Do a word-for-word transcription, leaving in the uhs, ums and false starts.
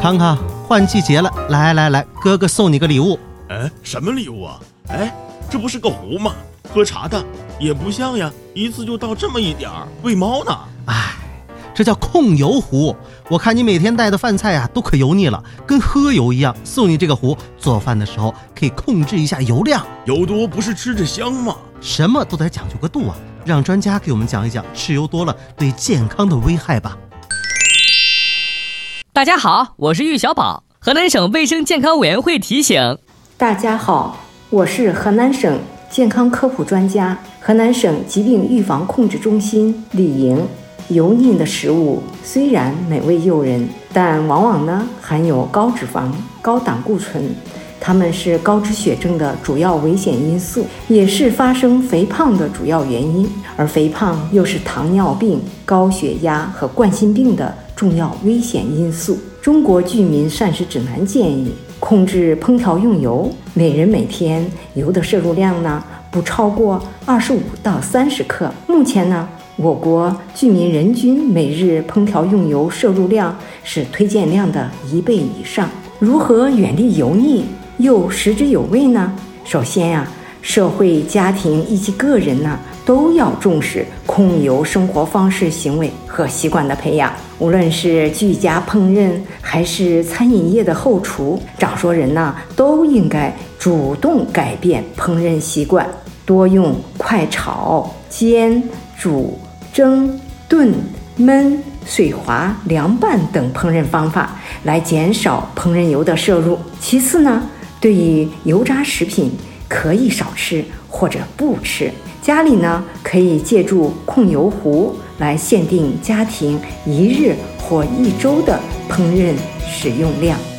康康，换季节了，来来来，哥哥送你个礼物。 哎，什么礼物啊？哎，这不是个壶吗？喝茶的也不像呀，一次就倒这么一点儿，喂猫呢。 哎，这叫控油壶。我看你每天带的饭菜啊都可油腻了，跟喝油一样。送你这个壶，做饭的时候可以控制一下油量。 油多不是吃着香吗？ 什么都得讲究个度啊，让专家给我们讲一讲吃油多了对健康的危害吧。 大家好，我是玉小宝。河南省卫生健康委员会提醒， 大家好，我是河南省健康科普专家，河南省疾病预防控制中心李莹。油腻的食物虽然美味诱人，但往往呢含有高脂肪、高胆固醇，它们是高脂血症的主要危险因素，也是发生肥胖的主要原因。而肥胖又是糖尿病、高血压和冠心病的重要危险因素。中国居民膳食指南建议，控制烹调用油，每人每天油的摄入量呢不超过二十五到三十克。目前呢，我国居民人均每日烹调用油摄入量是推荐量的一倍以上。如何远离油腻又食之有味呢？首先呀、啊，社会、家庭以及个人呢都要重视控油生活方式、行为和习惯的培养。无论是居家烹饪还是餐饮业的后厨，掌舵人呢都应该主动改变烹饪习惯，多用快炒、煎、煮、蒸、炖、焖、水滑、凉拌等烹饪方法来减少烹饪油的摄入。其次呢，对于油炸食品可以少吃或者不吃，家里呢可以借助控油壶来限定家庭一日或一周的烹饪使用量。